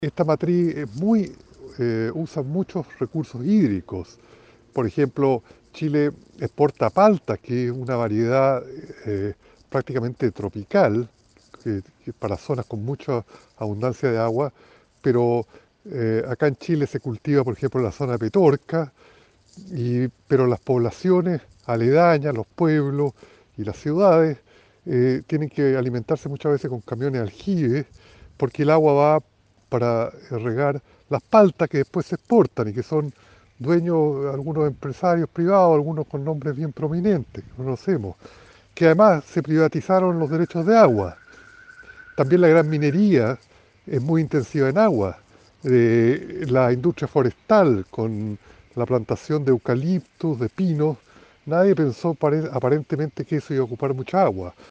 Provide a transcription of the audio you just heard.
Esta matriz es usa muchos recursos hídricos. Por ejemplo, Chile exporta palta, que es una variedad prácticamente tropical, que para zonas con mucha abundancia de agua, pero acá en Chile se cultiva, por ejemplo, en la zona de Petorca, pero las poblaciones aledañas, los pueblos y las ciudades tienen que alimentarse muchas veces con camiones aljibes, porque el agua va para regar las paltas que después se exportan y que son dueños algunos empresarios privados, algunos con nombres bien prominentes, que conocemos, que además se privatizaron los derechos de agua. También la gran minería es muy intensiva en agua. La industria forestal con la plantación de eucaliptus, de pinos, nadie pensó aparentemente que eso iba a ocupar mucha agua.